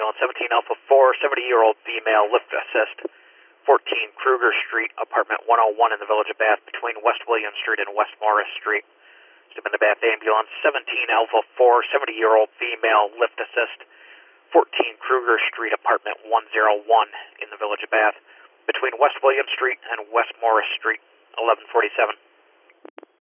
ambulance, 17 Alpha 4, 70-year-old female, lift assist, 14 Kruger Street, apartment 101 in the Village of Bath, between West William Street and West Morris Street. Step in the Bath ambulance, 17 Alpha 4, 70-year-old female, lift assist, 14 Kruger Street, apartment 101 in the Village of Bath, between West William Street and West Morris Street, 1147.